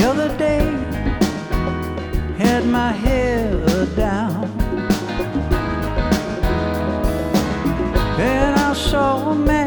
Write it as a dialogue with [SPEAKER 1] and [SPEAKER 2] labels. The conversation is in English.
[SPEAKER 1] other day, had my hair down, and I saw a man